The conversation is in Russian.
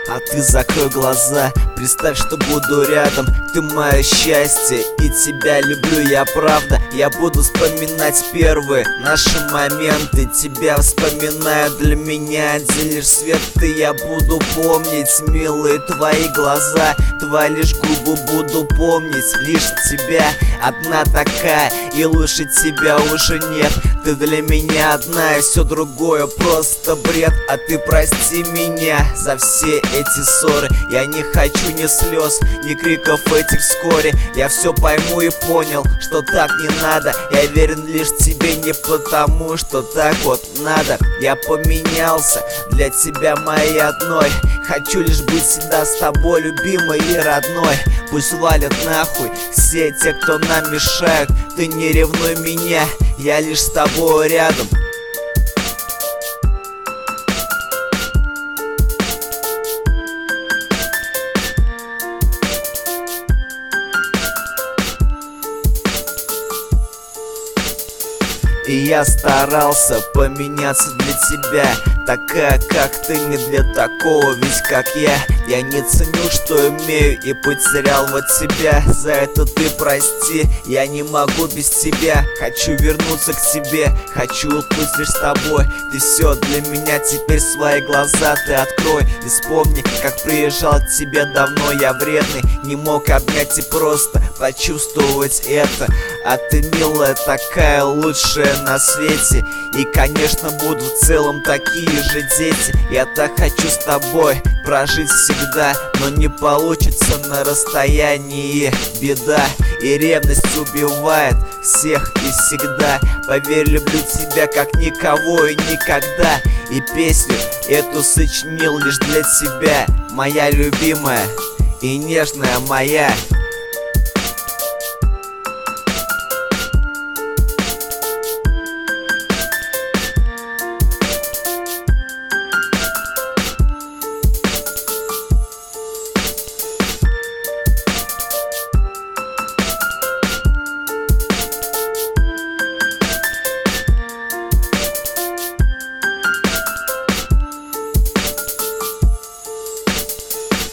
а ты закрой глаза. Представь, что буду рядом, ты мое счастье, и тебя люблю я, правда. Я буду вспоминать первые наши моменты, тебя вспоминаю, для меня один лишь свет ты. Я буду помнить, милые, твои глаза, твои лишь губы буду помнить, лишь тебя. Одна такая, и лучше тебя уже нет. Ты для меня одна, и все другое просто бред. А ты прости меня за все эти ссоры. Я не хочу ни слез, ни криков этих вскоре. Я все пойму и понял, что так не надо. Я верен лишь тебе не потому, что так вот надо. Я поменялся для тебя, моей одной. Хочу лишь быть всегда с тобой, любимой и родной. Пусть валят нахуй все те, кто нам мешают. Ты не ревнуй меня, я лишь с тобой рядом. И я старался поменяться для тебя, такая, как ты, не для такого, ведь как я не ценю, что имею, и потерял вот тебя. За это ты прости, я не могу без тебя. Хочу вернуться к тебе, хочу уплыть лишь с тобой. Ты все для меня, теперь свои глаза ты открой. И вспомни, как приезжал к тебе давно, я вредный, не мог обнять и просто почувствовать это. А ты, милая, такая лучшая на свете. И, конечно, будут в целом такие же дети. Я так хочу с тобой прожить всегда, но не получится на расстоянии. Беда и ревность убивает всех и всегда. Поверь, люблю тебя как никого и никогда. И песню эту сочинил лишь для тебя, моя любимая и нежная моя.